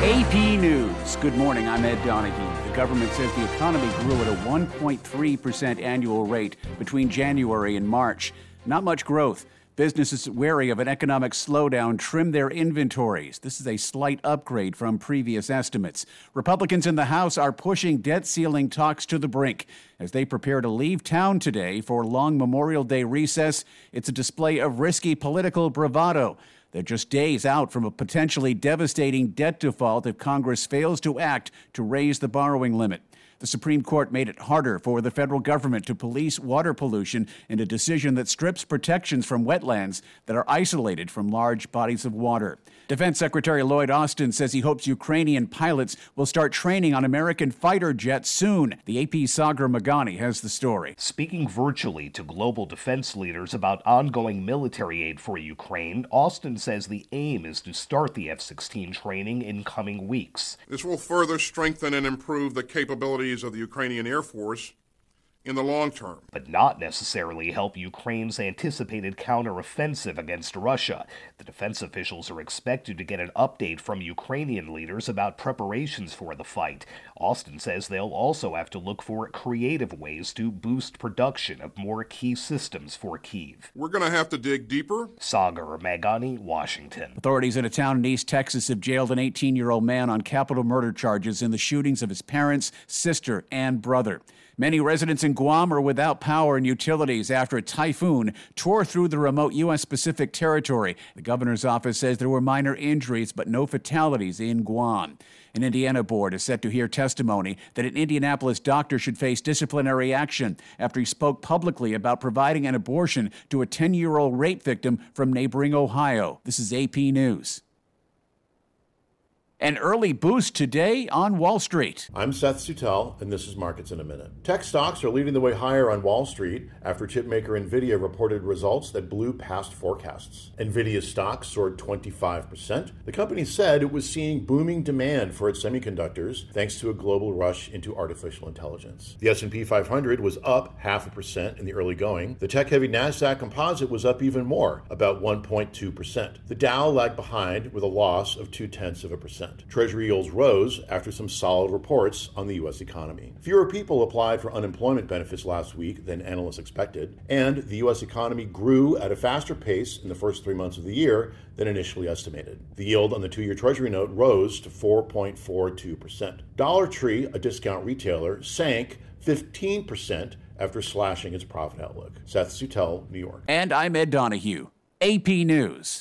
AP News. Good morning, I'm Ed Donahue. The government says the economy grew at a 1.3% annual rate between January and March. Not much growth. Businesses wary of an economic slowdown trim their inventories. This is a slight upgrade from previous estimates. Republicans in the House are pushing debt ceiling talks to the brink. As they prepare to leave town today for long Memorial Day recess, it's a display of risky political bravado. They're just days out from a potentially devastating debt default if Congress fails to act to raise the borrowing limit. The Supreme Court made it harder for the federal government to police water pollution in a decision that strips protections from wetlands that are isolated from large bodies of water. Defense Secretary Lloyd Austin says he hopes Ukrainian pilots will start training on American fighter jets soon. The AP's Sagar Meghani has the story. Speaking virtually to global defense leaders about ongoing military aid for Ukraine, Austin says the aim is to start the F-16 training in coming weeks. This will further strengthen and improve the capabilities of the Ukrainian Air Force in the long term, but not necessarily help Ukraine's anticipated counteroffensive against Russia. The defense officials are expected to get an update from Ukrainian leaders about preparations for the fight. Austin says they'll also have to look for creative ways to boost production of more key systems for Kyiv. We're going to have to dig deeper. Sagar Meghani, Washington. Authorities in a town in East Texas have jailed an 18-year-old man on capital murder charges in the shootings of his parents, sister, and brother. Many residents in Guam are without power and utilities after a typhoon tore through the remote U.S. Pacific territory. The governor's office says there were minor injuries, but no fatalities in Guam. An Indiana board is set to hear testimony that an Indianapolis doctor should face disciplinary action after he spoke publicly about providing an abortion to a 10-year-old rape victim from neighboring Ohio. This is AP News. An early boost today on Wall Street. I'm Seth Sutel, and this is Markets in a Minute. Tech stocks are leading the way higher on Wall Street after chipmaker NVIDIA reported results that blew past forecasts. NVIDIA's stock soared 25%. The company said it was seeing booming demand for its semiconductors thanks to a global rush into artificial intelligence. The S&P 500 was up 0.5% in the early going. The tech-heavy NASDAQ composite was up even more, about 1.2%. The Dow lagged behind with a loss of 0.2%. Treasury yields rose after some solid reports on the U.S. economy. Fewer people applied for unemployment benefits last week than analysts expected, and the U.S. economy grew at a faster pace in the first 3 months of the year than initially estimated. The yield on the 2-year Treasury note rose to 4.42%. Dollar Tree, a discount retailer, sank 15% after slashing its profit outlook. Seth Sutel, New York. And I'm Ed Donahue, AP News.